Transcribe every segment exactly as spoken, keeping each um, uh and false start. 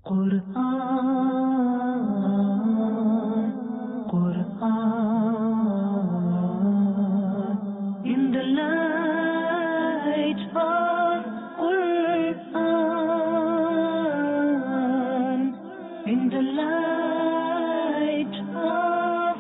Quran, Quran, in the light of Quran, in the light of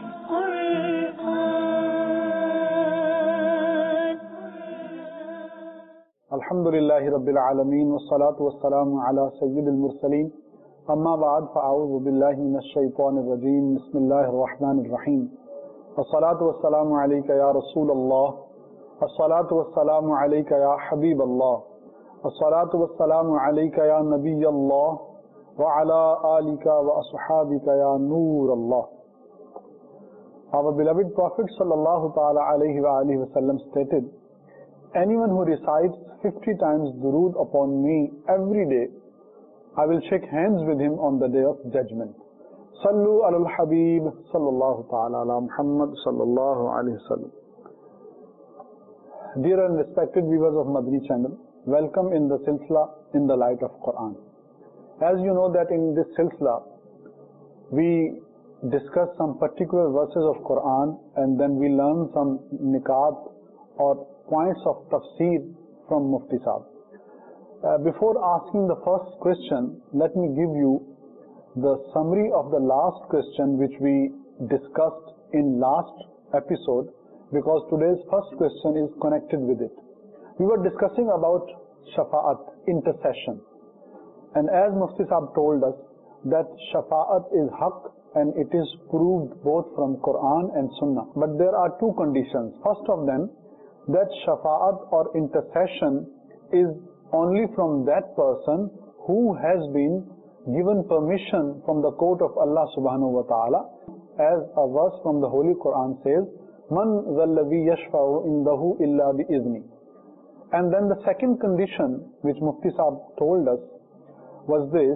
Quran. Alhamdulillahi Rabbil Alameen wa salatu wa salamu ala Sayyidil Mursaleen. Amma ba'd, fa'a'udhu billahi minash shaytanir rajeem. Bismillahir Rahmanir Rahim. As-salatu wa salamu alayka ya Rasulallah. As-salatu wa salamu alayka ya Habiballah. As-salatu wa salamu alayka ya Nabiyallah. Wa ala alika wa ashabika ya Noorallah. Our beloved Prophet sallallahu ta'ala alayhi wa alihi wa sallam stated, anyone who recites fifty times durood upon me every day, I will shake hands with him on the day of judgment. Sallu ala al-Habib sallallahu ta'ala ala Muhammad sallallahu alayhi wa sallam. Dear and respected viewers of Madani channel, welcome in the Silsila in the light of Quran. As you know that in this Silsila, we discuss some particular verses of Quran and then we learn some niqat or points of tafsir from Mufti Sahib. Uh, before asking the first question, let me give you the summary of the last question which we discussed in last episode, because today's first question is connected with it. We were discussing about shafa'at, intercession. And as Mufti Sahib told us that shafa'at is haqq and it is proved both from Quran and Sunnah. But there are two conditions. First of them, that shafa'at or intercession is only from that person who has been given permission from the court of Allah subhanahu wa ta'ala, as a verse from the Holy Quran says, Man zalladhi yashfa'u indahu illa bi izni. And then the second condition which Mufti Sahib told us was this,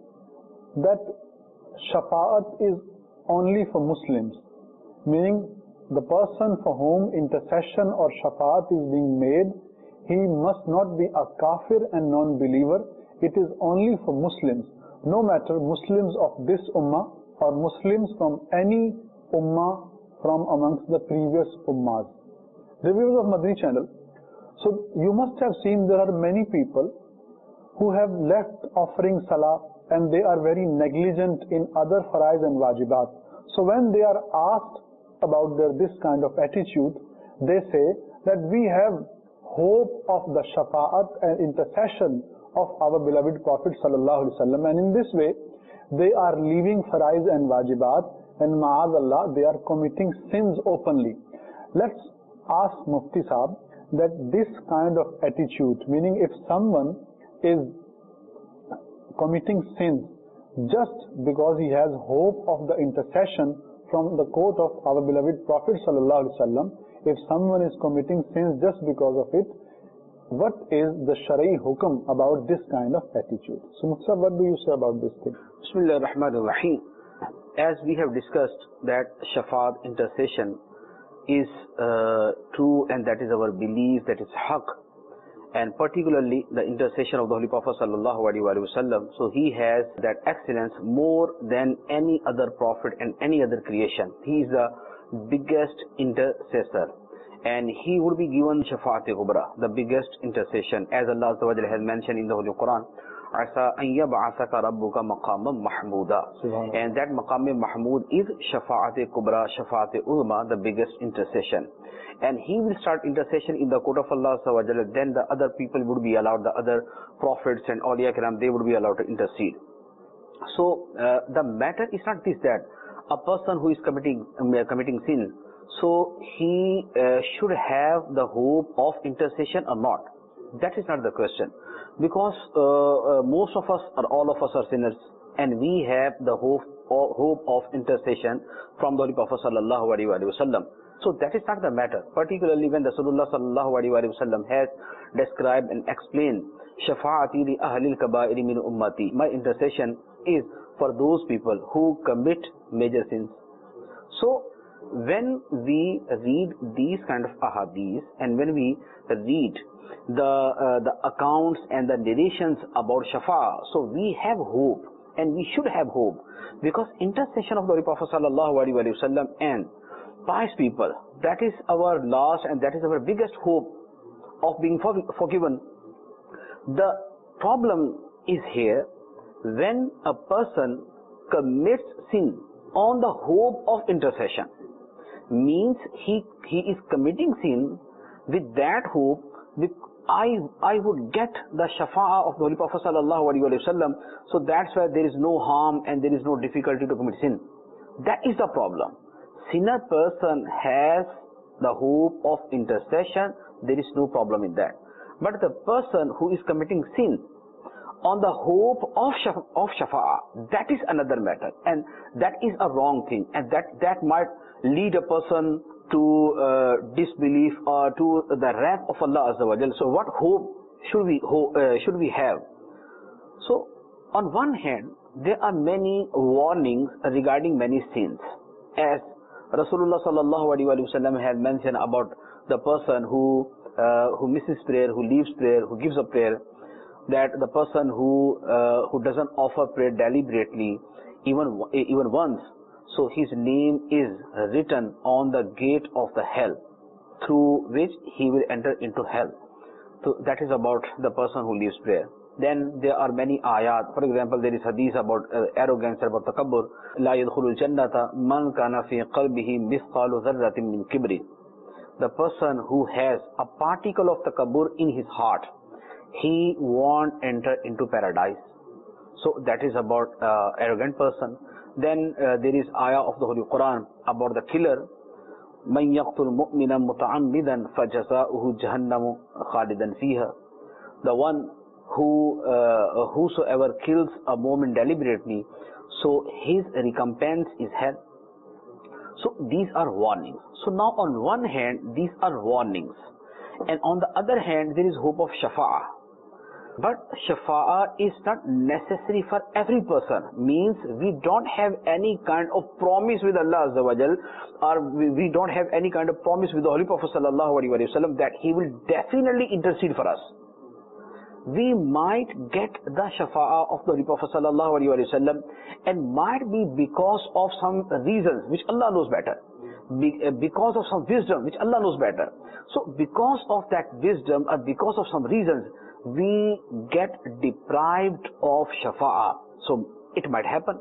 that shafa'at is only for Muslims, meaning the person for whom intercession or shafa'at is being made, he must not be a kafir and non-believer. It is only for Muslims, no matter Muslims of this ummah or Muslims from any ummah from amongst the previous ummahs. Reviewers of Madani channel, so you must have seen there are many people who have left offering salah and they are very negligent in other farais and wajibat. So when they are asked about their this kind of attitude, they say that we have hope of the shafa'at and intercession of our beloved Prophet sallallahu alaihi wasallam, and in this way they are leaving farais and wajibat, and ma'azallah, they are committing sins openly. Let's ask Mufti Sahib that this kind of attitude, meaning if someone is committing sins just because he has hope of the intercession from the court of our beloved Prophet sallallahu alaihi wasallam, if someone is committing sins just because of it, what is the Shari'i hukum about this kind of attitude? So Mufti, what do you say about this thing? Bismillah ar-Rahman ar-Rahim. As we have discussed that shafa'at, intercession is uh, true, and that is our belief, that is haqq, and particularly the intercession of the Holy Prophet sallallahu alaihi wasallam. So he has that excellence more than any other prophet and any other creation. He is the biggest intercessor, and he would be given shafa'at kubra, the biggest intercession, as Allah has mentioned in the Holy Quran. Asa an yab'athaka rabbuka maqaman mahmuda, and that maqam mahmud is shafa'at kubra, shafa'at uzma, the biggest intercession. And he will start intercession in the court of Allah, then the other people would be allowed, the other prophets and awliya kiram, they would be allowed to intercede. So uh, the matter is not this, that a person who is committing um, committing sin, so he uh, should have the hope of intercession or not. That is not the question, because uh, uh, most of us or all of us are sinners, and we have the hope of, hope of intercession from the Holy Prophet sallallahu alaihi wasallam. So that is not the matter, particularly when Rasulullah sallallahu alaihi wasallam has described and explained shafa'ati li ahlil kaba'iri min ummati. My intercession is for those people who commit major sins. So when we read these kind of ahadith, and when we read the uh, the accounts and the narrations about shafa, so we have hope and we should have hope, because intercession of the Holy Prophet sallallahu alaihi wasallam and pious people, that is our last and that is our biggest hope of being for, forgiven. The problem is here when a person commits sin on the hope of intercession, means he he is committing sin with that hope, with I I would get the shafa'ah of the Holy Prophet sallallahu alaihi wasallam, so that's why there is no harm and there is no difficulty to commit sin. That is the problem. Sinner person has the hope of intercession, there is no problem in that. But the person who is committing sin on the hope of shaf- of shafa'ah, that is another matter, and that is a wrong thing, and that that might lead a person to uh, disbelief or to the wrath of Allah Azza wa Jal. So what hope should we ho- uh, should we have? So on one hand, there are many warnings regarding many sins, as Rasulullah sallallahu alaihi wasallam had mentioned about the person who uh, who misses prayer, who leaves prayer, who gives up prayer, that the person who uh, who doesn't offer prayer deliberately, even even once, so his name is written on the gate of the hell, through which he will enter into hell. So that is about the person who leaves prayer. Then there are many ayat. For example, there is hadith about uh, arrogance, about takabbur. La yadkhulul jannata man kana fi qalbihi mithqalu dharratin min kibri. The person who has a particle of takabbur in his heart, he won't enter into paradise. So that is about uh, arrogant person. Then uh, there is ayah of the Holy Quran about the killer. Man yaqtul mu'minan muta'ammidan fajaza'uhu jahannamu khalidan fiha. The one who uh, whosoever kills a mu'min deliberately, so his recompense is hell. So these are warnings. So now on one hand, these are warnings, and on the other hand, there is hope of shafa'ah. But shafa'ah is not necessary for every person. Means we don't have any kind of promise with Allah Azza wa Jal, or we, we don't have any kind of promise with the Holy Prophet sallallahu alaihi wasallam that he will definitely intercede for us. We might get the shafa'ah of the Holy Prophet sallallahu alaihi wasallam, and might be because of some reasons which Allah knows better, be, uh, because of some wisdom which Allah knows better. So because of that wisdom, or because of some reasons, we get deprived of shafa'ah. So it might happen.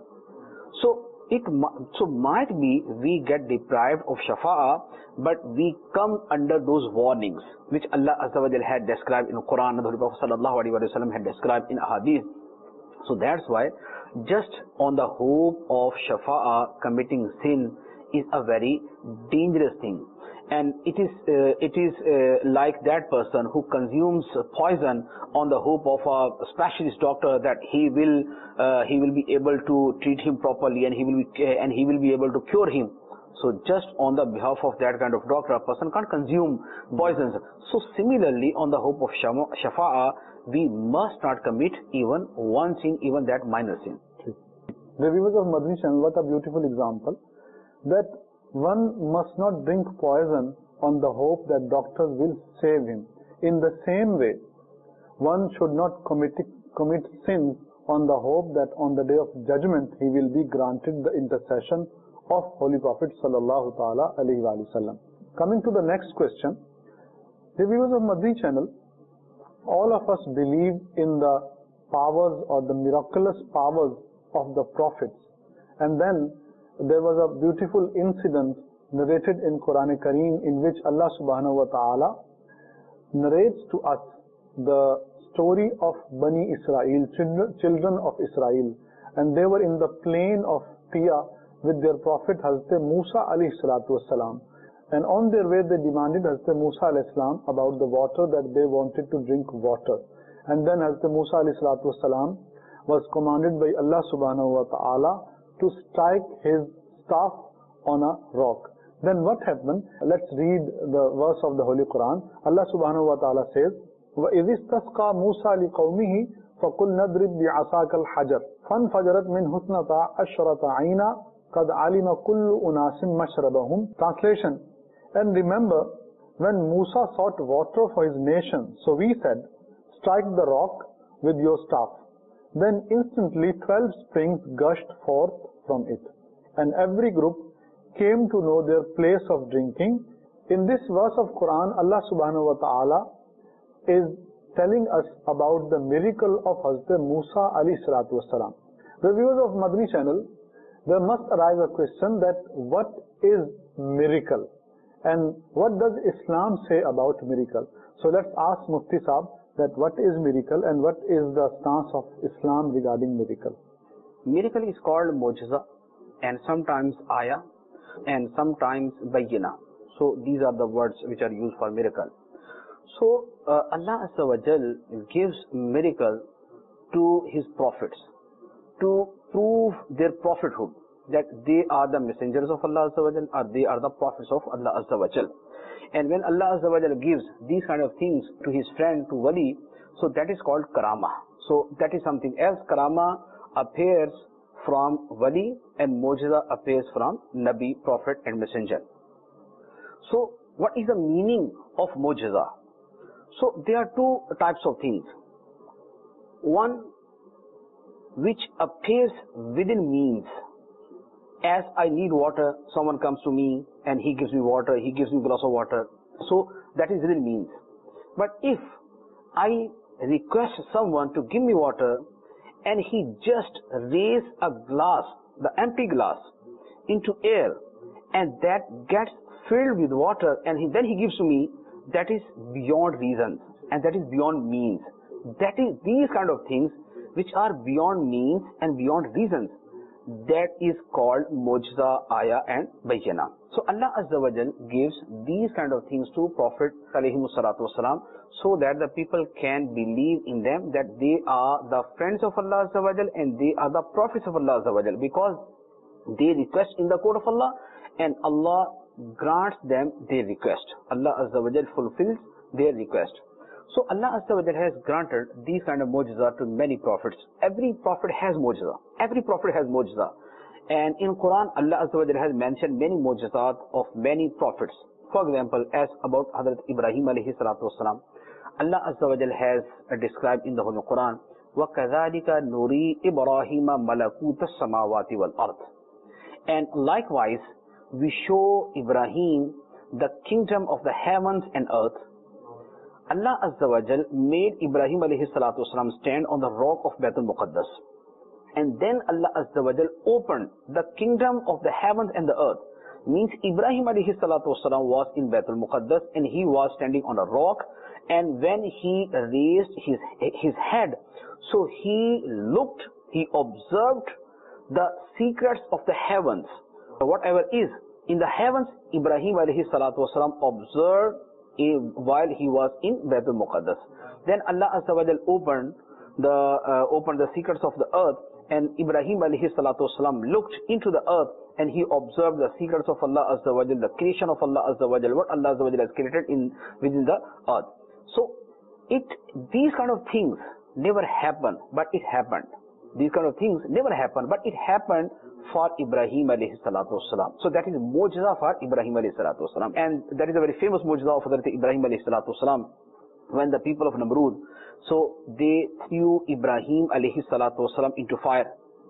So it so might be we get deprived of shafa'ah, but we come under those warnings which Allah Azza wa Jalla had described in the Quran, and the Holy Prophet sallallahu alaihi wasallam had described in hadith. So that's why just on the hope of shafa'ah, committing sin is a very dangerous thing. And it is uh, it is uh, like that person who consumes poison on the hope of a specialist doctor that he will uh, he will be able to treat him properly, and he will be uh, and he will be able to cure him. So just on the behalf of that kind of doctor, a person can't consume poisons. So similarly, on the hope of shafa'ah, we must not commit even one sin, even that minor sin. The viewers of Madani channel, what a beautiful example, that one must not drink poison on the hope that doctors will save him. In the same way, one should not commit, commit sins on the hope that on the day of judgment he will be granted the intercession of Holy Prophet sallallahu ta'ala alayhi wa sallam. Coming to the next question, the viewers of Madani channel, all of us believe in the powers or the miraculous powers of the prophets, and then there was a beautiful incident narrated in Quran Kareem in which Allah subhanahu wa ta'ala narrates to us the story of Bani Israel, children of Israel, and they were in the plain of Tia with their prophet Hazrat Musa alayhi salatu wasalam, and on their way they demanded Hazrat Musa alayhi salam about the water, that they wanted to drink water, and then Hazrat Musa alayhi salatu wasalam was commanded by Allah subhanahu wa ta'ala to strike his staff on a rock. Then what happened? Let's read the verse of the Holy Quran. Allah subhanahu wa ta'ala says, وَإِذِ اسْتَسْقَى مُوسَى لِقَوْمِهِ فَقُلْ نَضْرِبْ بِعَصَاكَ الْحَجَرَ فَانْفَجَرَتْ مِنْهُ اثْنَتَا عَشْرَةَ عَيْنًا قَدْ عَلِمَ كُلُّ أُنَاسٍ مَشْرَبَهُمْ. Translation: And remember, when Musa sought water for his nation, so we said, strike the rock with your staff. Then instantly twelve springs gushed forth from it, and every group came to know their place of drinking. In this verse of Quran, Allah subhanahu wa ta'ala is telling us about the miracle of Hazrat Musa alayhi salatu wasalam. The viewers of Madani channel, there must arise a question that what is miracle and what does Islam say about miracle? So let's ask Mufti Sahab that what is miracle and what is the stance of Islam regarding miracle. Miracle is called mu'jiza and sometimes ayah and sometimes bayyina. So these are the words which are used for miracle. So uh, Allah Azza wa Jal gives miracle to His prophets to prove their prophethood, that they are the messengers of Allah Azza wa Jal or they are the prophets of Allah Azza wa Jal. And when Allah Azza wa Jal gives these kind of things to His friend, to wali, so that is called karama. So that is something else. Karama appears from wali and mu'jiza appears from Nabi, prophet and messenger. So what is the meaning of mu'jiza? So there are two types of things. One which appears within means. As I need water, someone comes to me and he gives me water, he gives me a glass of water. So that is within means. But if I request someone to give me water and he just raise a glass, the empty glass, into air and that gets filled with water and he, then he gives to me, that is beyond reason and that is beyond means. That is these kind of things which are beyond means and beyond reasons. That is called mu'jiza, ayah and bayyana. So Allah Azza wa Jal gives these kind of things to Prophet alayhi salatu wasalam so that the people can believe in them, that they are the friends of Allah Azza wa Jal and they are the prophets of Allah Azza wa Jal, because they request in the court of Allah and Allah grants them their request. Allah Azza wa Jal fulfills their request. So Allah Azza wa Jal has granted these kind of mu'jiza to many prophets. Every prophet has mu'jiza. Every prophet has mu'jiza. And in Quran, Allah Azza wa Jal has mentioned many mu'jizat of many prophets. For example, as about Hazrat Ibrahim alayhi salatu wasalam, Allah Azza wa Jal has described in the Holy Quran, وَكَذَلِكَ نُرِي إِبْرَاهِيمَ مَلَكُوتَ السَّمَاوَاتِ وَالْأَرْضِ. And likewise, we show Ibrahim the kingdom of the heavens and earth. Allah Azza wa Jal made Ibrahim alayhi salatu wasalam stand on the rock of Baitul Muqaddas. And then Allah Azza wa Jal opened the kingdom of the heavens and the earth. Means Ibrahim alayhi salatu wasalam was in Baitul Muqaddas and he was standing on a rock. And when he raised his, his head, so he looked, he observed the secrets of the heavens. Whatever is in the heavens, Ibrahim alayhi salatu wasalam observed while he was in Baitul Muqaddas. Then Allah Azza wa Jal opened the uh, opened the secrets of the earth, and Ibrahim alayhi salatu wasalam looked into the earth and he observed the secrets of Allah Azza wa Jal, the creation of Allah Azza wa Jal, what Allah Azza wa Jal has created in within the earth. So it these kind of things never happen, but it happened. These kind of things never happened, but it happened for Ibrahim alayhi salatu wasalam. So that is mu'jiza for Ibrahim alayhi salatu wasalam. And that is a very famous mu'jiza of Hazrat Ibrahim alayhi salatu wasalam. When the people of Namrud, so they threw Ibrahim alayhi salatu wasalam into fire.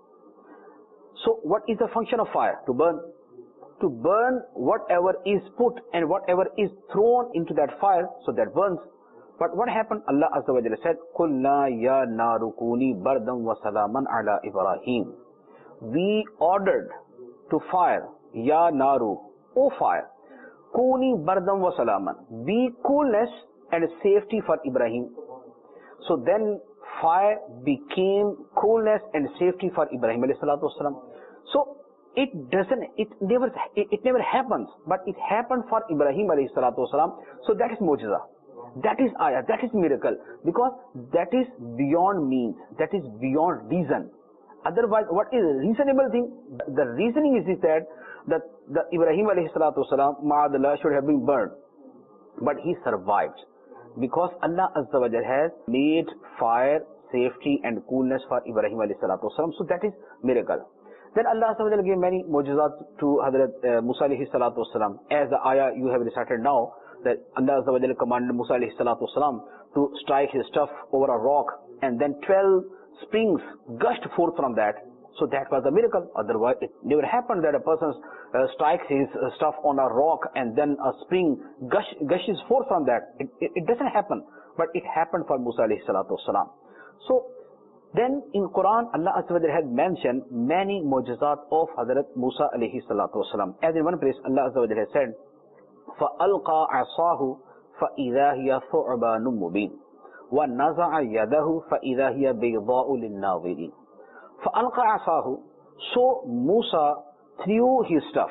So what is the function of fire? To burn. To burn whatever is put and whatever is thrown into that fire, so that burns. But what happened? Allah Azza wa Jalla said, Qulna ya naru kuni bardan wa salaman ala Ibrahim. We ordered to fire, ya naru, O fire, kuni bardan wa salaman, be coolness and safety for Ibrahim. So then fire became coolness and safety for Ibrahim alayhi salatu wasalam. So it doesn't, it never, it, it never happens, but it happened for Ibrahim alayhi salatu wasalam. So that is mu'jiza. That is ayah, that is miracle, because that is beyond means, that is beyond reason. Otherwise, what is a reasonable thing? The reasoning is, is that the, the Ibrahim alayhi salatu wasalam, ma'adallah, should have been burned. But he survived. Because Allah Azza wa Jal has made fire, safety and coolness for Ibrahim alayhi salatu wasalam. So that is miracle. Then Allah Azza wa Jal gave many mu'jizat to Hazrat uh, Musa alayhi salatu wasalam. As the ayah you have recited now, that Allah Azza wa Jal commanded Musa alayhi salatu wasalam to strike his staff over a rock, and then twelve springs gushed forth from that. So that was a miracle. Otherwise, it never happened that a person uh, strikes his uh, stuff on a rock and then a spring gush, gushes forth from that. It, it, it doesn't happen. But it happened for Musa alayhi salatu wasalam. So then in Quran, Allah Azza wa Jalla has mentioned many mujizat of Hazrat Musa alayhi salatu wasalam. As in one place, Allah Azza wa Jalla said, فَأَلْقَى عَصَاهُ فَإِذَا هِيَ ثُعْبَانٌ مُبِينٌ وَنَزَعَ يَدَهُ فَإِذَا هِيَ بَيْضَاءُ لِلنَّاظِرِينَ. فَأَلْقَى عَصَاهُ. So Musa threw his staff.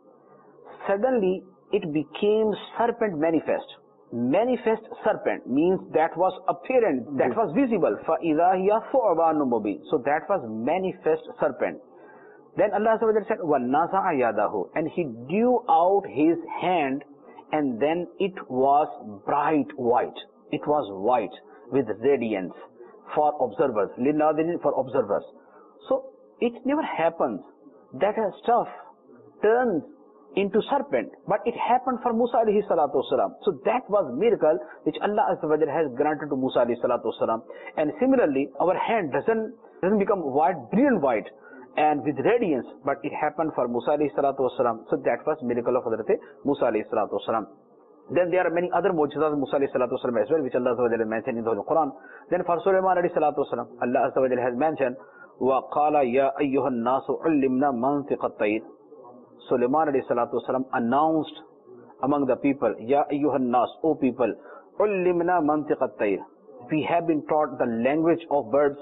Suddenly it became serpent manifest. Manifest serpent means that was apparent, that was visible. فَإِذَا هِيَ ثُعْبَانٌ مُبِينٌ. So that was manifest serpent. Then Allah said, وَنَزَعَ يَدَهُ. And he drew out his hand, and then it was bright white. It was white with radiance for observers. لِلنَّاظِرِينَ, for observers. So it never happens that a stuff turns into serpent, but it happened for Musa alayhi salatu wasalam. So that was miracle which Allah Azza wa Jalla has granted to Musa alayhi salatu wasalam. And similarly, our hand doesn't doesn't become white, brilliant white, and with radiance, but it happened for Musa alayhi salatu wasalam. So that was miracle of Hazrat Musa alayhi salatu wasalam. Then there are many other mujizat of Musa alayhi salatu wasalam as well, which Allah Azza wa Jalla mentioned in the Holy Quran. Then for Sulaiman alayhi salatu wasalam, Allah Azza wa Jalla has mentioned, وَقَالَ يَا أَيُّهَا النَّاسُ عُلِّمْنَا مَنْطِقَ الطَّيْرِ. Sulaiman alayhi salatu wasalam announced among the people, Ya ayyuhan nas, O people, Ullimna mantiq at-tayr. We have been taught the language of birds.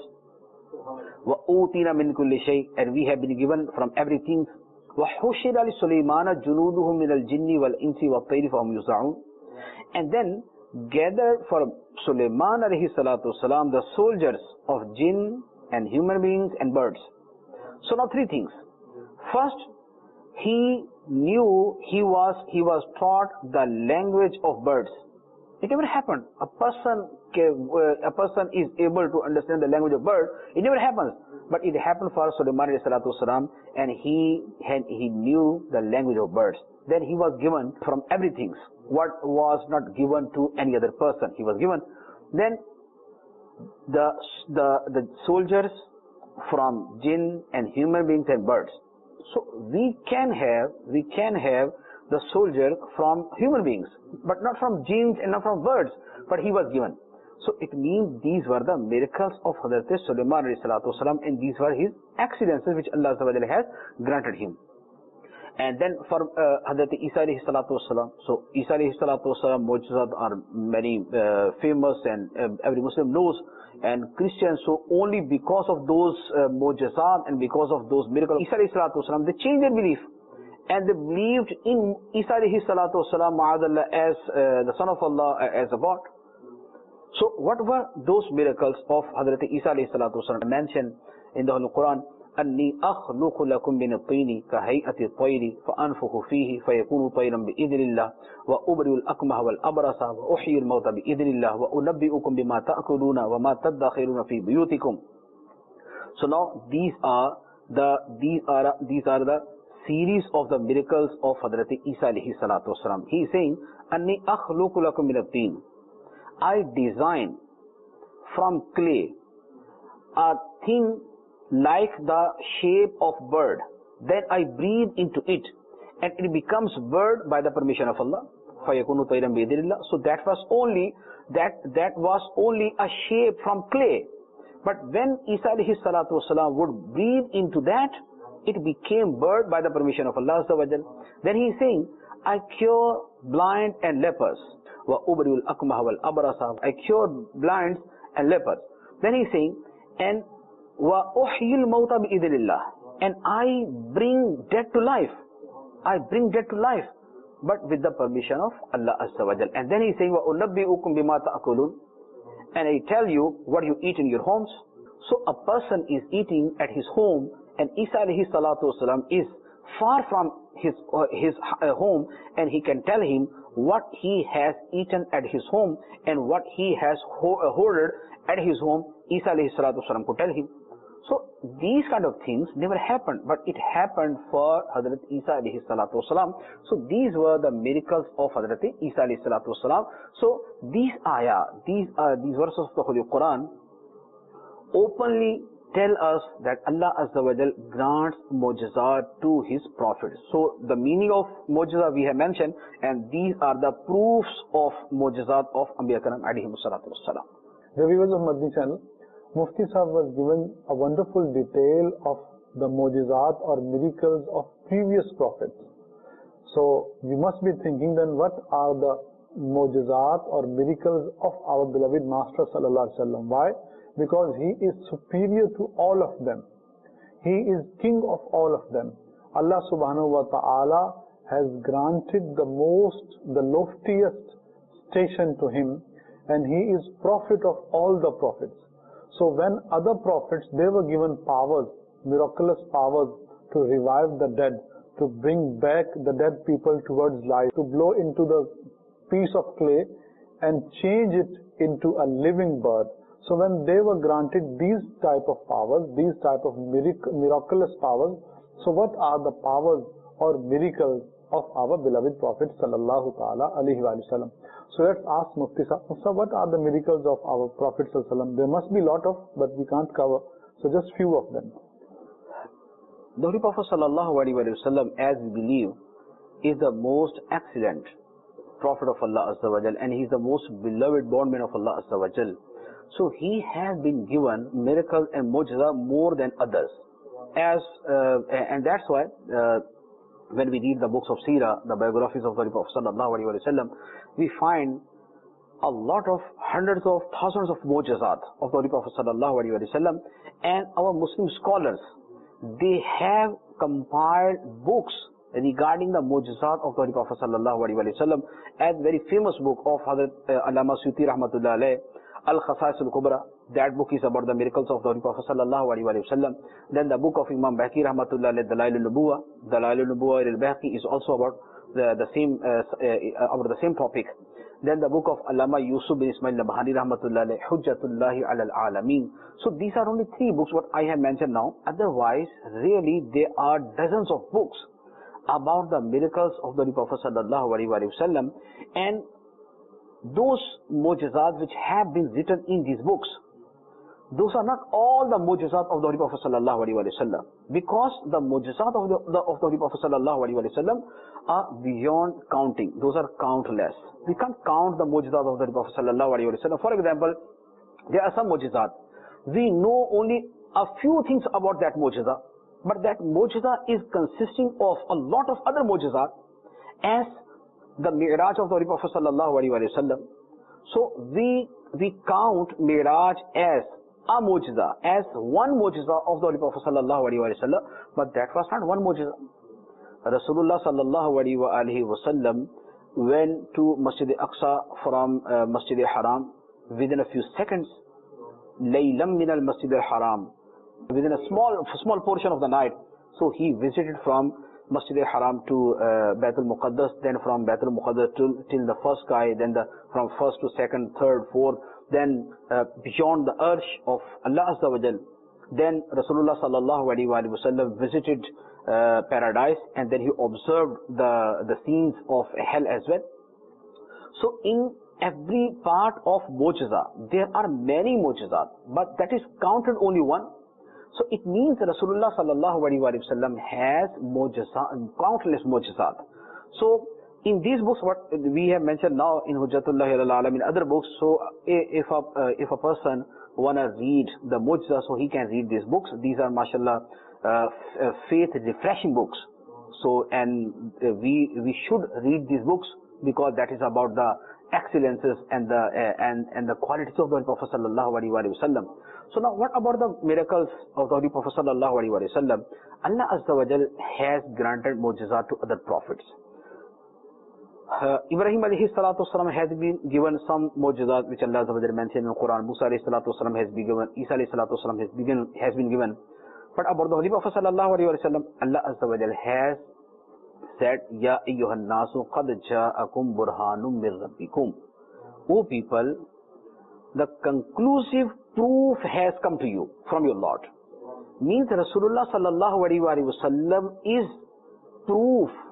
Wa utina min kulli shay, and we have been given from everything. Wa hushira li Sulaymana junuduhum min al-jinni wal-insi wat-tayri fahum yuza'un. And then gathered for Sulaiman alayhi salatu wasalam the soldiers of jinn and human beings and birds. So now three things. First, he knew, he was he was taught the language of birds. It never happened. A person a person is able to understand the language of birds. It never happens. But it happened for Sulaiman alayhi salatu wasalam, and he had, he knew the language of birds. Then he was given from everything what was not given to any other person. He was given. Then the the the soldiers from jinn and human beings and birds. So we can have, we can have the soldier from human beings, but not from jinns and not from birds, but he was given. So it means these were the miracles of Hazrat Sulaiman alayhi salatu wasalam, and these were his accidents which Allah has granted him. And then for uh, Hazrat Isa alayhi salatu wasalam, so Isa alayhi salatu wasalam mujizat are many uh, famous, and uh, every Muslim knows, and Christians, so only because of those uh, mujizat and because of those miracles, Isa alayhi salatu wasalam, they changed their belief, and they believed in Isa alayhi salatu wasalam ma'adallah as uh, the son of Allah, uh, as a God. So what were those miracles of Hazrat Isa alayhi salatu wasalam mentioned in the Holy Quran? أني أخلق لكم من الطين كهيئة الطير فأنفخ فيه فيكون طيرا بإذن الله وأبرئ الأكمه والأبرص وأحيي الموتى بإذن الله وأنبئكم بما تأكلون وما تدخرون في بيوتكم. So now these are the these are these are the series of the miracles of Hazrat Isa alayhi salatu wasalam. He is saying, أني أخلق لكم من الطين. I design from clay a thing like the shape of bird. Then I breathe into it, and it becomes bird by the permission of Allah. فَيَكُونُ طَيْرًا بِإِذْنِ اللَّهِ. So that was only that that was only a shape from clay. But when Isa alayhi salatu wasalam would breathe into that, it became bird by the permission of Allah. Then he is saying, I cure blind and lepers. وَأُبْرِئُ الْأَكْمَهَ وَالْأَبْرَصَ. I cure blind and lepers. Then he is saying, and وَأُحْيِي الْمَوْتَى بِإِذْنِ اللَّهِ. And I bring dead to life. I bring dead to life, but with the permission of Allah Azza wa Jal. And then he is saying, وَأُنَبِّئُكُمْ بِمَا تَأْكُلُونَ. And I tell you what you eat in your homes. So a person is eating at his home, and Isa alayhi salatu wasalam is far from his uh, his uh, home, and he can tell him what he has eaten at his home and what he has ho uh, hoarded at his home. Isa alayhi salatu wasalam could tell him. So these kind of things never happened, but it happened for Hazrat Isa alayhi salatu wasalam. So these were the miracles of Hazrat Isa alayhi salatu wasalam. So these ayah, these uh, these verses of the Holy Quran openly tell us that Allah Azza wa Jal grants mu'jizat to His prophets. So the meaning of mu'jiza we have mentioned, and these are the proofs of mu'jizat of Anbiya Karam alayhimu salatu wassalam. The viewers of Madni channel, Mufti Sahib was given a wonderful detail of the mu'jizat or miracles of previous prophets. So you must be thinking then, what are the mu'jizat or miracles of our beloved Master Sallallahu Alaihi Wasallam? Why? Because he is superior to all of them. He is king of all of them. Allah subhanahu wa ta'ala has granted the most, the loftiest station to him, and he is prophet of all the prophets. So when other prophets, they were given powers, miraculous powers to revive the dead, to bring back the dead people towards life, to blow into the piece of clay and change it into a living bird. So when they were granted these type of powers, these type of mirac miraculous powers, so what are the powers or miracles of our beloved Prophet sallallahu ta'ala alayhi wa sallam? So let's ask Mufti Sahib, so what are the miracles of our Prophet sallallahu alayhi wa sallam? There must be a lot of, but we can't cover, so just few of them. The Holy Prophet sallallahu alayhi wa sallam, as we believe, is the most excellent Prophet of Allah Azza wa Jal, and he is the most beloved bondman of Allah Azza wa Jal. So he has been given miracles and mu'jiza more than others. As uh, and that's why uh, when we read the books of Seerah, the biographies of the Holy Prophet sallallahu alaihi wasallam, we find a lot of hundreds of thousands of mu'jizat of the Holy Prophet sallallahu alaihi wasallam, and our Muslim scholars, they have compiled books regarding the mu'jizat of the Holy Prophet sallallahu alaihi wasallam, as very famous book of Hazrat uh, Allama Suyuti rahmatullah alayh, Al-Khasais Al-Kubra. That book is about the miracles of the Holy Prophet sallallahu alaihi wasallam. Then the book of Imam Baqi rahmatullah alayh, Dalail al-Nubuwah. Dalail al-Nubuwah al-Baqi is also about the, the same uh, uh, about the same topic. Then the book of Allama Yusuf bin Ismail al-Bahani rahmatullah alayh, Hujjatullahi ala al-Alameen. So these are only three books what I have mentioned now. Otherwise, really there are dozens of books about the miracles of the Holy Prophet sallallahu alaihi wasallam, and those mu'jizat which have been written in these books, those are not all the mu'jizat of the Holy Prophet sallallahu alaihi wasallam, because the mu'jizat of the, the, of the Holy Prophet sallallahu alaihi wasallam are beyond counting. Those are countless. We can't count the mu'jizat of the Holy Prophet sallallahu alaihi wasallam. For example, there are some mu'jizat. We know only a few things about that mu'jiza, but that mu'jiza is consisting of a lot of other mu'jizat, as the Mi'raj of the Holy Prophet sallallahu alaihi wasallam. So we we count Mi'raj as a mu'jiza, as one mu'jiza of the Holy Prophet sallallahu alaihi wasallam, but that was not one mu'jiza. Rasulullah sallallahu alaihi wasallam went to Masjid al-Aqsa from uh, Masjid al-Haram within a few seconds. Laylam min al-Masjid al-Haram, within a small small portion of the night. So he visited from Masjid al-Haram to uh, Baitul Muqaddas, then from Baitul Muqaddas to, till the first sky, then the, from first to second, third, fourth, then uh, beyond the arsh of Allah Azza wa Jal. Then Rasulullah sallallahu alaihi wasallam visited uh, paradise, and then he observed the, the scenes of hell as well. So in every part of mu'jiza, there are many mu'jizat, but that is counted only one. So it means that Rasulullah sallallahu alaihi wasallam has mu'jiza, countless mu'jizat. So in these books, what we have mentioned now in Hujjatullahi ala al-Alam, in other books, so if a uh, if a person wanna read the mu'jiza, so he can read these books. These are, mashallah, uh, faith refreshing books. So and uh, we we should read these books, because that is about the excellences and the uh, and and the qualities of the Prophet sallallahu alaihi wasallam. So now, what about the miracles of the Holy Prophet sallallahu alaihi wasallam? Allah Azza wa Jal has granted mu'jizat to other prophets. Uh, Ibrahim alayhi salatu wasalam has been given some mu'jizat which Allah Azza wa Jal mentioned in the Quran. Musa alayhi salatu wasalam has been given. Isa alayhi salatu wasalam has been has been given. But about the Holy Prophet sallallahu alaihi wasallam, Allah Azza wa Jal has said, Ya ayyuhan nasu qad ja'akum burhanum min rabbikum. O people, the conclusive proof has come to you from your Lord. Means Rasulullah sallallahu alaihi wasallam is proof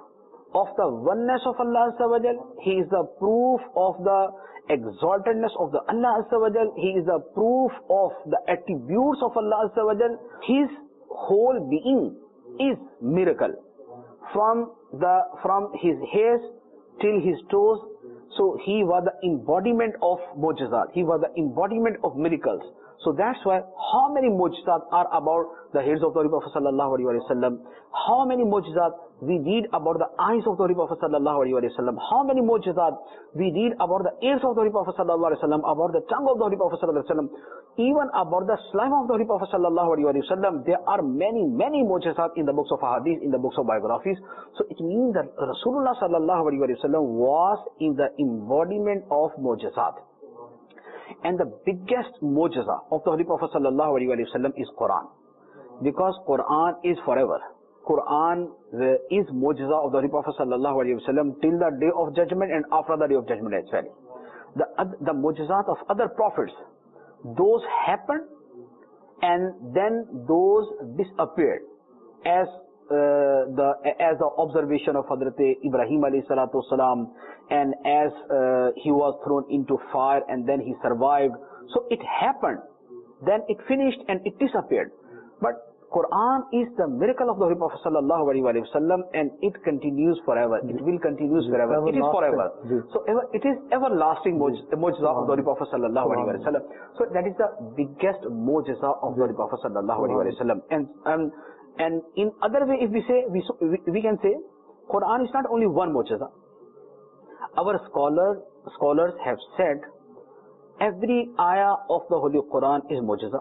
of the oneness of Allah Azza wa Jal. He is the proof of the exaltedness of the Allah Azza wa Jal. He is the proof of the attributes of Allah Azza wa Jal. His whole being is miracle. From the from his hairs till his toes. So he was the embodiment of mujizat. He was the embodiment of miracles. So that's why how many mujizat are about the heads of the Holy Prophet sallallahu alaihi wasallam? How many mujizat we read about the eyes of the Holy Prophet sallallahu alaihi wasallam? How many mujizat we read about the ears of the Holy Prophet sallallahu alaihi wasallam, about the tongue of the Holy Prophet sallallahu alaihi wasallam, even about the slime of the Holy Prophet sallallahu alaihi wasallam? There are many, many mujizat in the books of hadith, in the books of biographies. So it means that Rasulullah sallallahu alaihi wasallam was in the embodiment of mujizat. And the biggest mujiza of the Holy Prophet sallallahu alaihi wasallam is Quran, because Quran is forever. Quran is mujiza of the Holy Prophet sallallahu alaihi wasallam till the day of judgment and after the day of judgment as well. The the mujizat of other prophets, those happened and then those disappeared, as uh, the as the observation of Hazrat Ibrahim alayhi salatu wasalam, and as uh, he was thrown into fire and then he survived. So it happened, then it finished and it disappeared. But Quran is the miracle of the Holy Prophet sallallahu alaihi wasallam, and it continues forever. It will continue forever. It is forever. So ever, it is everlasting mujiza of the Holy Prophet sallallahu alaihi wasallam. So that is the biggest mujiza of the Holy Prophet sallallahu alaihi wasallam. And um, and in other way, if we say we we can say Quran is not only one mujiza. Our scholar scholars have said every ayah of the Holy Quran is mujiza.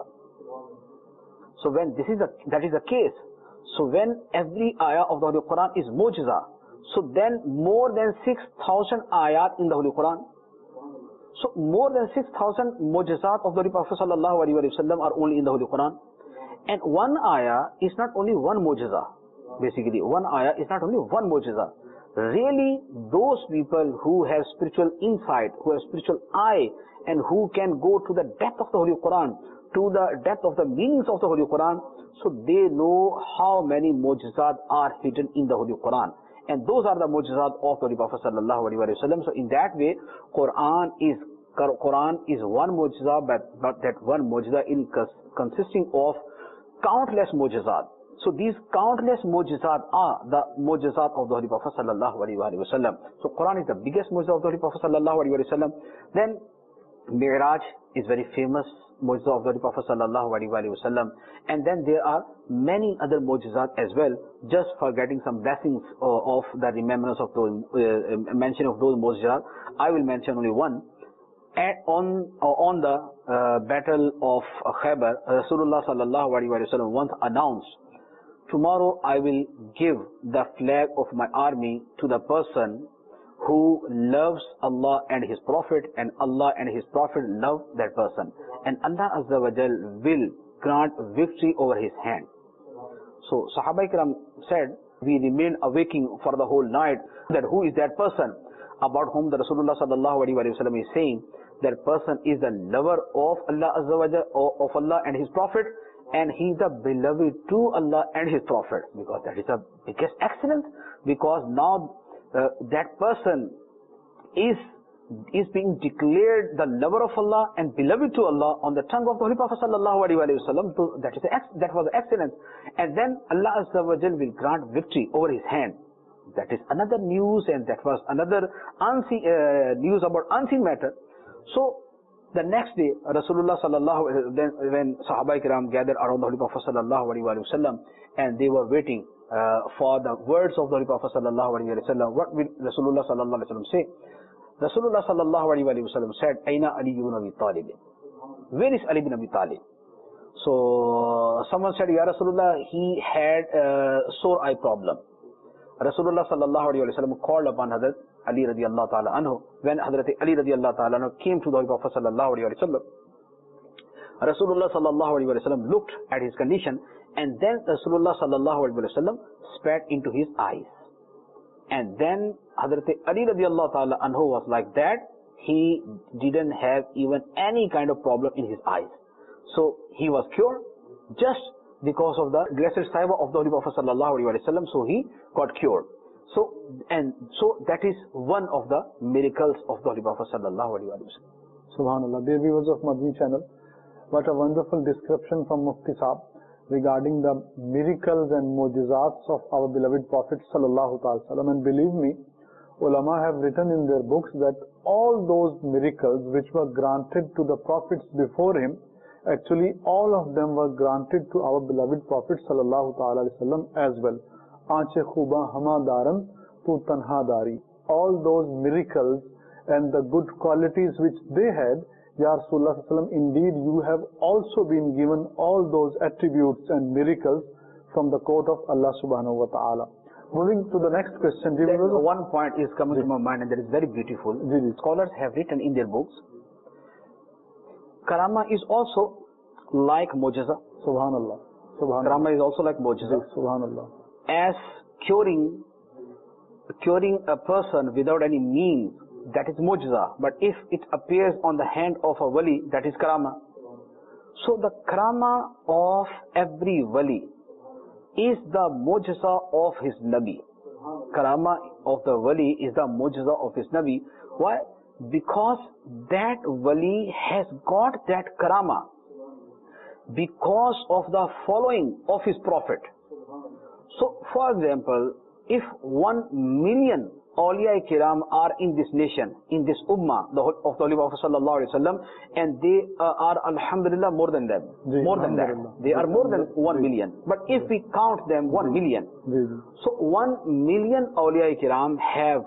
So when this is the, that is the case, so when every ayah of the Holy Quran is mujiza, so then more than six thousand ayat in the Holy Quran. So more than six thousand mujizat of the Holy Prophet sallallahu alaihi wasallam are only in the Holy Quran. And one ayah is not only one mujiza. Basically, one ayah is not only one mujiza. Really, those people who have spiritual insight, who have spiritual eye, and who can go to the depth of the Holy Quran, to the depth of the meanings of the Holy Quran, so they know how many mujizat are hidden in the Holy Quran. And those are the mujizat of the Holy Prophet sallallahu alaihi wasallam. So in that way, Quran is Quran is one mujiza, but, but that one mujiza is consisting of countless mujizat. So these countless mujizat are the mujizat of the Holy Prophet sallallahu alaihi wasallam. So Quran is the biggest mujiza of the Holy Prophet sallallahu alaihi wasallam. Then Mi'raj is very famous mujiza of the Holy Prophet sallallahu alaihi wasallam. And then there are many other mujizat as well. Just for getting some blessings of the remembrance of those uh, mention of those mujizat, I will mention only one. At, on uh, on the uh, battle of Khaybar, Rasulullah sallallahu alaihi wasallam once announced, tomorrow I will give the flag of my army to the person who loves Allah and His Prophet, and Allah and His Prophet love that person, and Allah Azza wa Jal will grant victory over his hand. So Sahaba Ikram said, we remained awaking for the whole night, that who is that person about whom the Rasulullah sallallahu alaihi wasallam is saying, that person is the lover of Allah Azza wa Jal, of Allah and His Prophet, and he is the beloved to Allah and His Prophet, because that is the biggest excellence, because now uh, that person is is being declared the lover of Allah and beloved to Allah on the tongue of the Holy Prophet sallallahu alaihi wasallam. So that is the, that was the excellence. And then Allah Azza wa Jal will grant victory over his hand. That is another news, and that was another unseen uh, news about unseen matter. So the next day, Rasulullah sallallahu then when Sahaba Ikram gathered around the Holy Prophet sallallahu alaihi wasallam, and they were waiting uh, for the words of the Holy Prophet sallallahu alaihi wasallam. What will Rasulullah sallallahu alaihi wasallam say? Rasulullah sallallahu alaihi wasallam said, "Aina Ali ibn Abi Talib? Where is Ali ibn Abi Talib?" So someone said, "Ya Rasulullah, he had a sore eye problem." Rasulullah sallallahu alaihi wasallam called upon Hazrat Ali radiyallahu ta'ala anhu. When Hazrat Ali radiyallahu ta'ala anhu came to the Holy Prophet sallallahu alaihi wasallam, Rasulullah sallallahu alaihi wasallam looked at his condition, and then Rasulullah sallallahu alaihi wasallam spat into his eyes. And then Hazrat Ali radiyallahu ta'ala anhu was like that. He didn't have even any kind of problem in his eyes. So he was cured just because of the blessed saliva of the Holy Prophet sallallahu alaihi wasallam. So he got cured. So, and so that is one of the miracles of the Holy Prophet sallallahu alaihi wasallam. Subhanallah. Dear viewers of Madani channel, what a wonderful description from Mufti Saab regarding the miracles and mujizats of our beloved Prophet sallallahu alaihi wasallam. And believe me, ulama have written in their books that all those miracles which were granted to the prophets before him, actually all of them were granted to our beloved Prophet sallallahu alaihi wasallam as well. Aanche khuba hama daran tu tanha dari. All those miracles and the good qualities which they had, Ya Rasulullah sallallahu alaihi wasallam, indeed you have also been given all those attributes and miracles from the court of Allah subhanahu wa ta'ala. Moving to the next question. One point is coming to my mind, and that is very beautiful. Scholars have written in their books, Karama is also like Mu'jiza. Subhanallah. Subhanallah. Karama is also like Mu'jiza. Subhanallah. As curing, curing a person without any means, that is Mu'jiza. But if it appears on the hand of a wali, that is Karama. So the Karama of every wali is the Mu'jiza of his Nabi. Karama of the wali is the Mu'jiza of his Nabi. Why? Because that wali has got that Karama because of the following of his Prophet. So, for example, if one million awliya kiram are in this nation, in this ummah the, of the Holy Prophet sallallahu alaihi wasallam, and they uh, are alhamdulillah more than them, Jee, more than that. They are more than one million. But if we count them one million, so one million awliya kiram have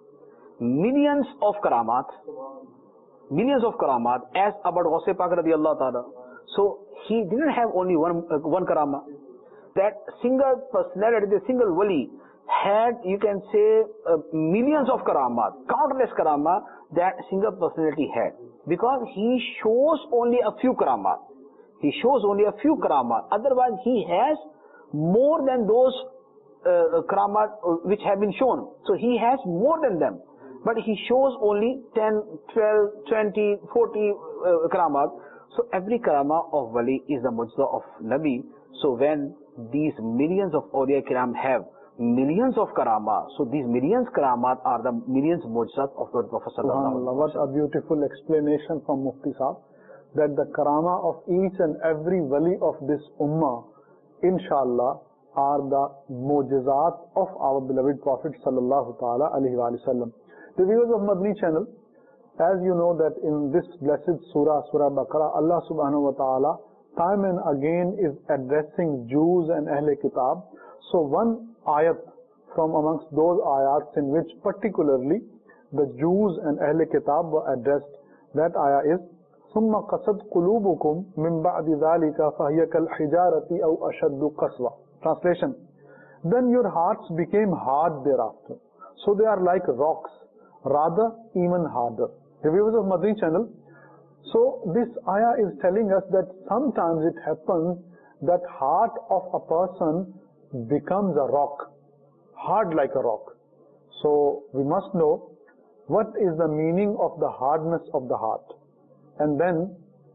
millions of karamat, millions of karamat, as about Ghaus Pak radiyallahu ta'ala. So he didn't have only one uh, one karama. That single personality, the single wali had, you can say, uh, millions of karamat, countless karamat that single personality had. Because he shows only a few karamat. He shows only a few karamat. Otherwise, he has more than those uh, karamat which have been shown. So he has more than them. But he shows only ten, twelve, twenty, forty uh, karamat. So every karama of wali is the Mu'jiza of Nabi. So when these millions of awliya kiram have millions of karama, so these millions karamat are the millions mu'jizat of the Prophet sallallahu alaihi wasallam. What a beautiful explanation from Mufti Saab, that the karama of each and every wali of this ummah, inshallah, are the mu'jizat of our beloved Prophet sallallahu ta'ala alaihi wasallam. The viewers of Madani channel, as you know that in this blessed surah, Surah Baqarah, Allah subhanahu wa ta'ala time and again is addressing Jews and Ahle Kitab. So one ayat from amongst those ayats in which particularly the Jews and Ahle Kitab were addressed, that ayah is ثُمَّ قَسَدْ قُلُوبُكُمْ مِنْ بَعْدِ ذَلِكَ فَهِيَ كَالْحِجَارَةِ أَوْ أَشَدُّ قَسْوَةً. Translation: then your hearts became hard thereafter, so they are like rocks, rather even harder. The viewers of Madani channel, so this ayah is telling us that sometimes it happens that heart of a person becomes a rock, hard like a rock. So we must know what is the meaning of the hardness of the heart. And then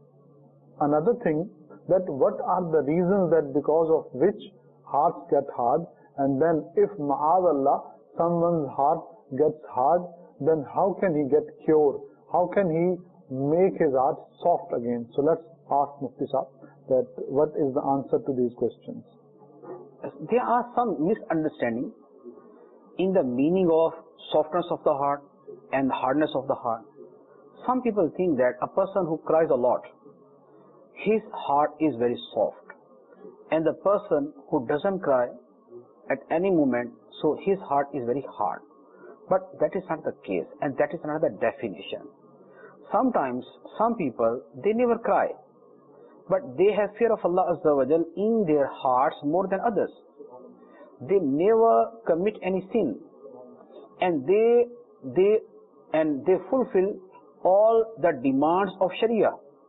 another thing, that what are the reasons that because of which hearts get hard, and then if ma'azallah someone's heart gets hard, then how can he get cured? How can he make his heart soft again? So let's ask Mufti Saab that what is the answer to these questions. There are some misunderstandings in the meaning of softness of the heart and hardness of the heart. Some people think that a person who cries a lot, his heart is very soft, and the person who doesn't cry at any moment, so his heart is very hard. But that is not the case, and that is not the definition. Sometimes some people, they never cry, but they have fear of Allah Azza wa Jal in their hearts more than others. They never commit any sin, and they they and they fulfill all the demands of Sharia,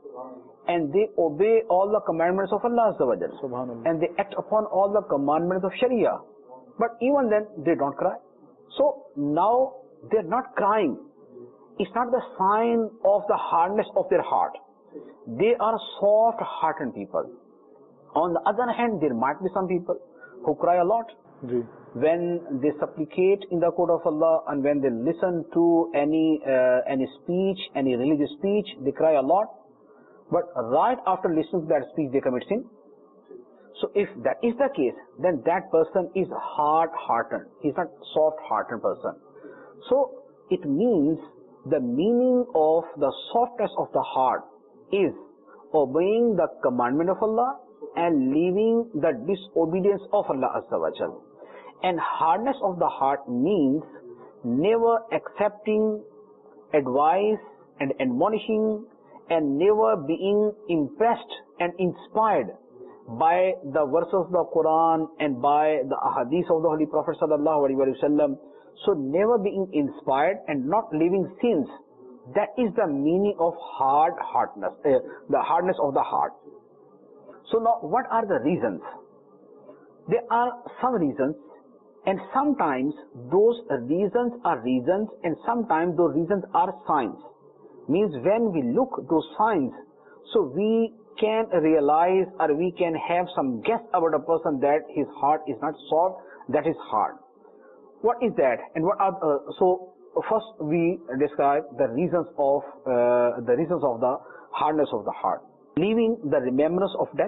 and they obey all the commandments of Allah Azza wa Jal, Subhanallah. and they act upon all the commandments of Sharia. But even then, they don't cry. So now they're not crying. It's not the sign of the hardness of their heart. They are soft-hearted people. On the other hand, there might be some people who cry a lot. Ji. when they supplicate in the court of Allah, and when they listen to any uh, any speech, any religious speech, they cry a lot. But right after listening to that speech, they commit sin. So if that is the case, then that person is hard-hearted. He's not soft-hearted person. So it means the meaning of the softness of the heart is obeying the commandment of Allah and leaving the disobedience of Allah Azza wa Jal. And hardness of the heart means never accepting advice and admonishing and never being impressed and inspired by the verses of the Quran and by the ahadith of the Holy Prophet sallallahu alaihi wasallam. So never being inspired and not leaving sins. That is the meaning of hard heartness, uh, the hardness of the heart. So now what are the reasons? There are some reasons, and sometimes those reasons are reasons and sometimes those reasons are signs. Means when we look those signs, so we can realize or we can have some guess about a person that his heart is not soft, that is hard. What is that? And what are uh, so first we describe the reasons of uh, the reasons of the hardness of the heart. Leaving the remembrance of death,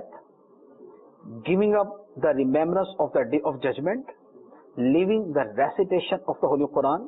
giving up the remembrance of the day of judgment, leaving the recitation of the Holy Quran,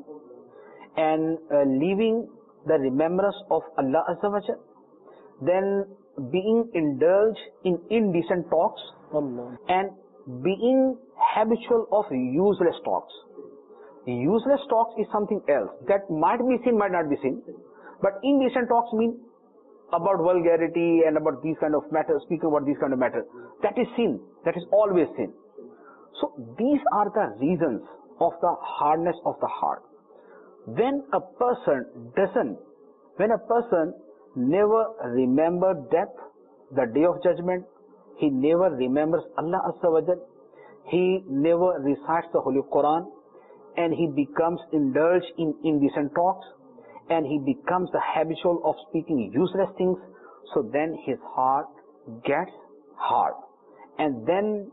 and uh, leaving the remembrance of Allah Azza wa Jal, then being indulged in indecent talks, Allah. and being habitual of useless talks. Useless talks is something else. That might be sin, might not be sin. But indecent talks mean about vulgarity and about these kind of matters, speaking about these kind of matters. That is sin. That is always sin. So these are the reasons of the hardness of the heart. When a person doesn't, when a person never remembers death, the day of judgment, he never remembers Allah Azza wa Jal, he never recites the Holy Quran, and he becomes indulged in indecent talks, and he becomes the habitual of speaking useless things, so then his heart gets hard. And then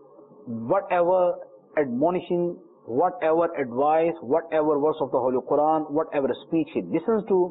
whatever admonishing, whatever advice, whatever verse of the Holy Quran, whatever speech he listens to,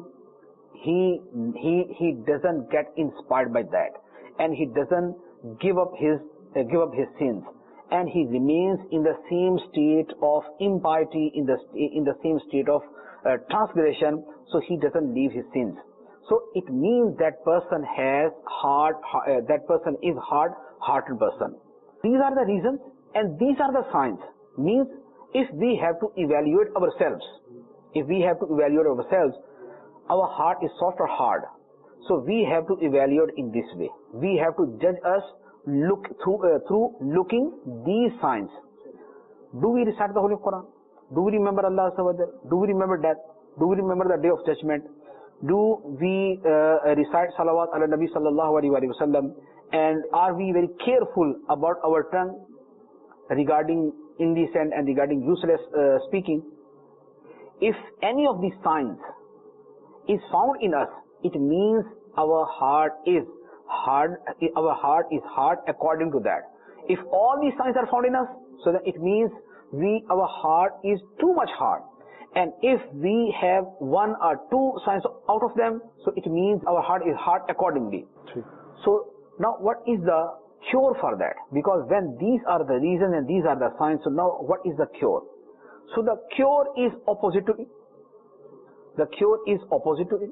he he he doesn't get inspired by that, and he doesn't give up his uh, give up his sins, and he remains in the same state of impiety, in the in the same state of uh, transgression. So he doesn't leave his sins. So it means that person has hard uh, that person is hard-hearted person. These are the reasons, and these are the signs. Means if we have to evaluate ourselves, if we have to evaluate ourselves, our heart is soft or hard. So we have to evaluate in this way. We have to judge us look through uh, through looking these signs. Do we recite the Holy Quran? Do we remember Allah Azza wa Jal? Do we remember death? Do we remember the day of judgment? Do we uh, recite salawat ala Nabi sallallahu alaihi wasallam? And are we very careful about our tongue regarding indecent and regarding useless uh, speaking? If any of these signs is found in us, it means our heart is hard, our heart is hard according to that. If all these signs are found in us, so then it means we, our heart is too much hard. And if we have one or two signs out of them, so it means our heart is hard accordingly. True. So now what is the cure for that? Because when these are the reasons and these are the signs, so now what is the cure? So the cure is opposite to it. The cure is opposite to it.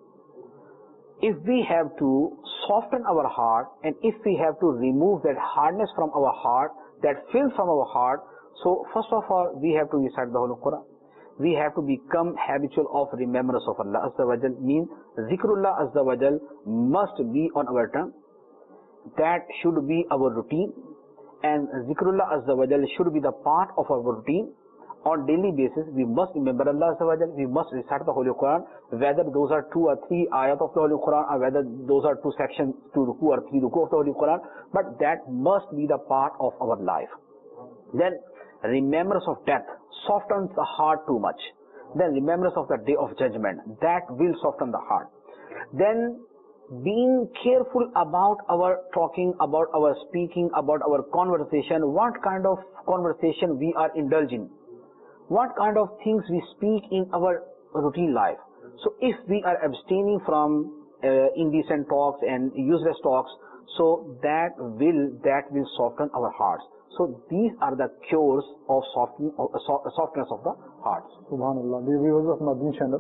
If we have to soften our heart, and if we have to remove that hardness from our heart, that filth from our heart, so first of all, we have to recite the Holy Quran. We have to become habitual of remembrance of Allah Azza wa Jal, means Zikrullah Azza wa Jal must be on our tongue. That should be our routine, and Zikrullah Azza wa Jal should be the part of our routine. On daily basis, we must remember Allah Azza wa Jal, we must recite the Holy Quran, whether those are two or three ayat of the Holy Quran, or whether those are two sections, two ruku or three ruku of the Holy Quran, but that must be the part of our life. Then remembrance of death softens the heart too much. Then remembrance of the day of judgment, that will soften the heart. Then being careful about our talking, about our speaking, about our conversation, what kind of conversation we are indulging, what kind of things we speak in our routine life. So if we are abstaining from uh, indecent talks and useless talks, so that will that will soften our hearts. So these are the cures of softening, of, uh, softness of the hearts. Subhanallah. Dear viewers of Madani channel,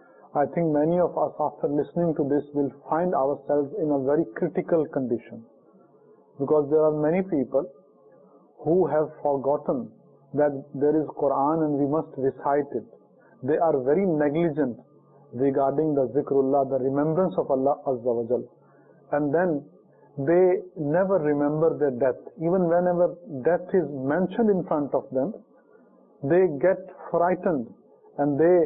I think many of us, after listening to this, will find ourselves in a very critical condition, because there are many people who have forgotten that there is Quran and we must recite it. They are very negligent regarding the zikrullah, the remembrance of Allah Azza wa Jal. And then they never remember their death. Even whenever death is mentioned in front of them, they get frightened and they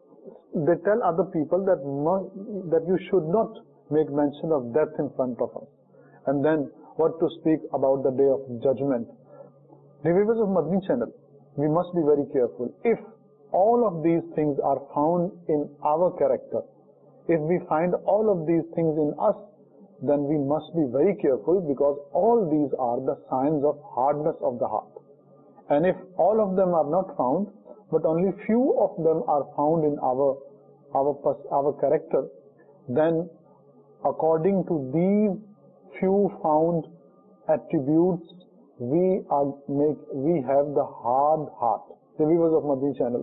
they tell other people that must, that you should not make mention of death in front of us. And then what to speak about the day of judgment. The viewers of Madani channel, we must be very careful. If all of these things are found in our character, if we find all of these things in us, then we must be very careful, because all these are the signs of hardness of the heart. And if all of them are not found, but only few of them are found in our our our character, then according to these few found attributes, we are make we have the hard heart. The viewers of Madani channel,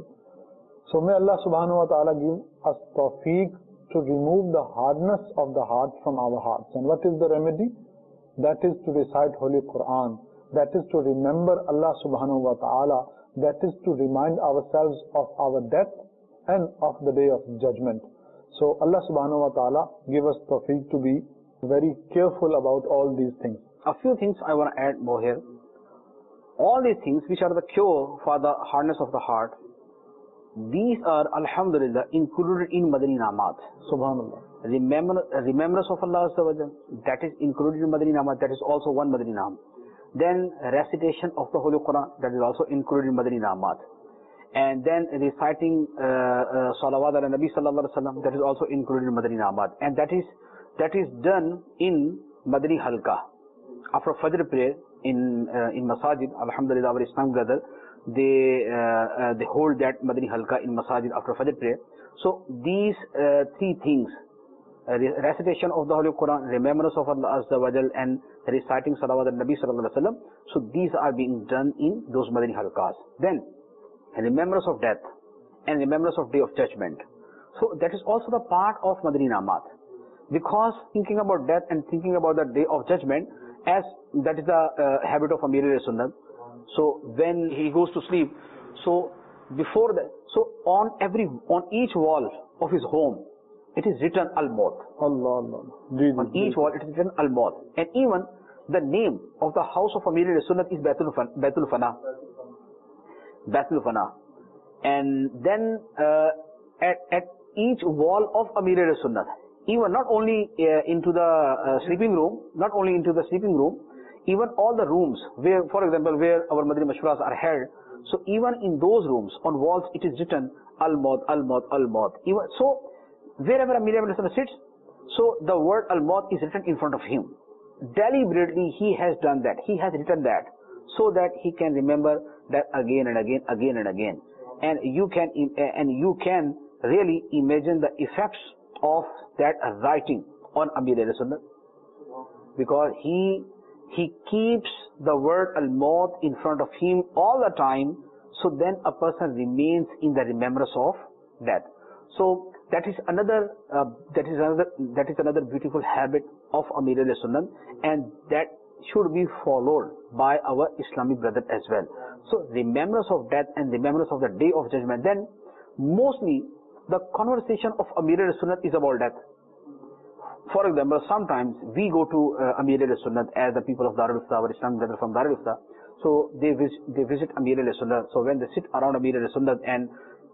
so may Allah subhanahu wa ta'ala give us tawfiq to remove the hardness of the heart from our hearts. And what is the remedy? That is to recite Holy Quran. That is to remember Allah subhanahu wa ta'ala. That is to remind ourselves of our death and of the day of judgment. So Allah subhanahu wa ta'ala give us tawfiq to be very careful about all these things. A few things I want to add more here. All these things which are the cure for the hardness of the heart, these are, alhamdulillah, included in Madani Namat. Subhanallah. Remember, remembrance of Allah, that is included in Madani Namat. That is also one Madani Nam. Then recitation of the Holy Quran, that is also included in Madani Namat. And then reciting uh, uh, Salawat ala Nabi sallallahu alaihi wasallam, that is also included in Madani Namat. And that is that is done in Madani Halka. After Fajr prayer in uh, in Masajid, alhamdulillah, our Islamic brother, they uh, uh, they hold that Madani Halka in Masajid after Fajr prayer. So these uh, three things, uh, recitation of the Holy Quran, remembrance of Allah Azza wa Jal, and reciting Salawat al-Nabi sallallahu alaihi wasallam, so these are being done in those Madani Halkas. Then remembrance of death and remembrance of day of judgment. So that is also the part of Madani Namat, because thinking about death and thinking about the day of judgment, as that is the uh, habit of Amir al-Sunnah. So when he goes to sleep, so before that, so on every, on each wall of his home, it is written Al-Maut. Allah, Allah. On each wall, it is written Al-Maut. And even the name of the house of Amir al-Sunnah is Baitul Fana. Baitul Fana. And then uh, at, at each wall of Amir al-Sunnah, even not only uh, into the uh, sleeping room, not only into the sleeping room, even all the rooms where, for example, where our Madani Mashwaras are held, so even in those rooms, on walls, it is written Al-Maut, Al-Maut, Al-Maut. Even, so, wherever Amir al-Sunnah sits, so the word Al-Maut is written in front of him. Deliberately, he has done that. He has written that so that he can remember that again and again, again and again. And you can, and you can really imagine the effects of that writing on Amir al-Sunnah, because he he keeps the word Al-Maut in front of him all the time, so then a person remains in the remembrance of death. So that is another uh, that is another that is another beautiful habit of Amir al-Sunnah, and that should be followed by our Islamic brother as well. So remembrance of death and remembrance of the day of judgment. Then mostly the conversation of Amir al-Sunnah is about death. For example, sometimes we go to uh, Amir al-Sunnah as the people of Darul Ifta, our Islamic brother from Darul Ifta. So they visit, they visit Amir al-Sunnah. So when they sit around Amir al-Sunnah, and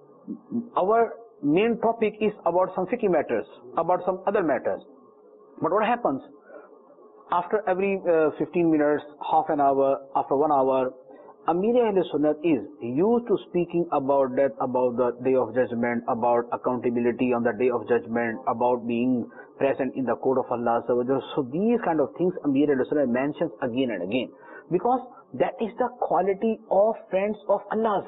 our main topic is about some fiqh matters, about some other matters. But what happens? After every uh, fifteen minutes, half an hour, after one hour, Amir Ahl Sunnat is used to speaking about that, about the day of judgment, about accountability on the day of judgment, about being present in the court of Allah. So these kind of things Amir Ahl Sunnat mentions again and again, because that is the quality of friends of Allah.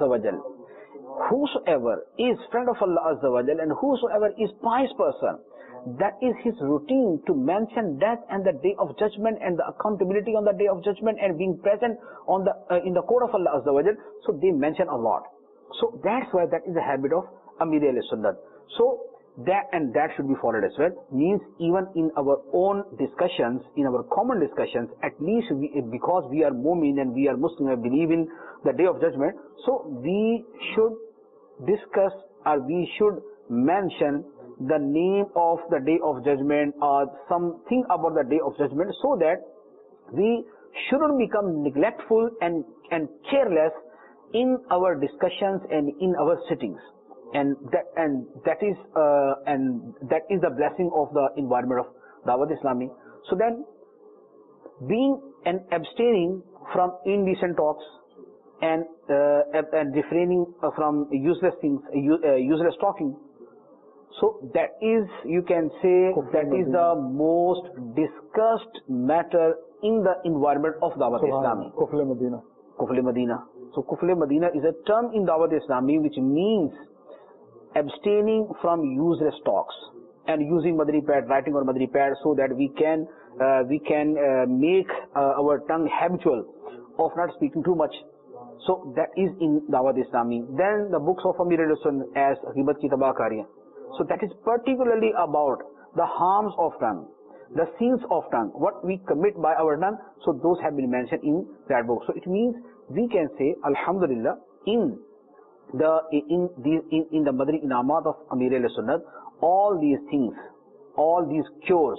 Whosoever is friend of Allah and whosoever is pious person, that is his routine to mention death and the day of judgment and the accountability on the day of judgment and being present on the uh, in the court of Allah. So they mention a lot. So that's why that is the habit of Amir Ahl Sunnat. So that and that should be followed as well. Means even in our own discussions, in our common discussions, at least we, because we are Mu'min and we are Muslim and believe in the day of judgment, so we should discuss or we should mention the name of the day of judgment or something about the day of judgment, so that we shouldn't become neglectful and, and careless in our discussions and in our sittings. And that and that is uh, and that is the blessing of the environment of Dawat Islami. So then, being and abstaining from indecent talks and uh, and refraining from useless things, uh, useless talking. So that is, you can say, that is the most discussed matter in the environment of Dawat Islami. Kufl Madina. Kufl Madina. So Kufl Madina is a term in Dawat Islami which means abstaining from useless talks and using Madri pad, writing on Madri pad, so that we can uh, we can uh, make uh, our tongue habitual of not speaking too much. So that is in Dawat Islami. Then the books of Amir Ahl Sunnat as Ghibat Ki Tabah Kariyan. So that is particularly about the harms of tongue, the sins of tongue, what we commit by our tongue. So those have been mentioned in that book. So it means we can say Alhamdulillah in the in the in, in the Madri Inamat of Amir Ahl Sunnat, all these things, all these cures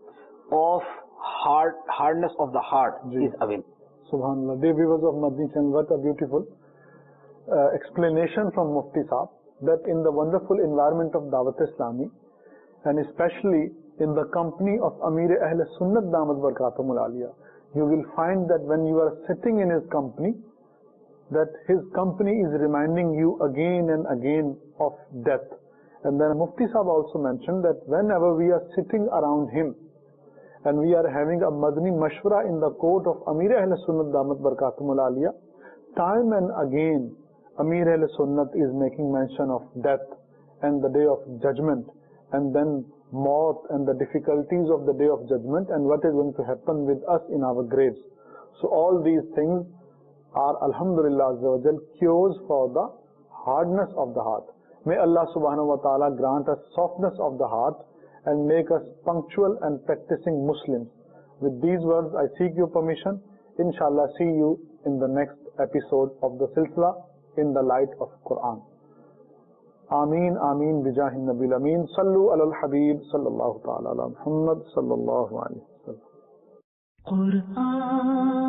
of hard hardness of the heart Ji. Is available. Subhanallah. Dear viewers of Madri channel, what a beautiful uh, explanation from Mufti Saab, that in the wonderful environment of Dawat Islami, and especially in the company of Amir Ahl Sunnat Damat Barakatumul Aliyah, you will find that when you are sitting in his company, that his company is reminding you again and again of death. And then Mufti Saab also mentioned that whenever we are sitting around him and we are having a Madni Mashwara in the court of Amir Ahl Sunnat Damat Barakatumul Aliyah, time and again Amir Ahl Sunnat is making mention of death and the day of judgment, and then maut and the difficulties of the day of judgment and what is going to happen with us in our graves. So all these things are, Alhamdulillah Azza wa Jal, cures for the hardness of the heart. May Allah subhanahu wa ta'ala grant us softness of the heart and make us punctual and practicing Muslims. With these words, I seek your permission. Inshallah, see you in the next episode of the Silsila in the light of Quran. Ameen, Ameen, Bijahin Nabil Ameen. Sallu ala al-Habib, sallallahu ta'ala ala Muhammad, sallallahu alayhi wa sallam. Quran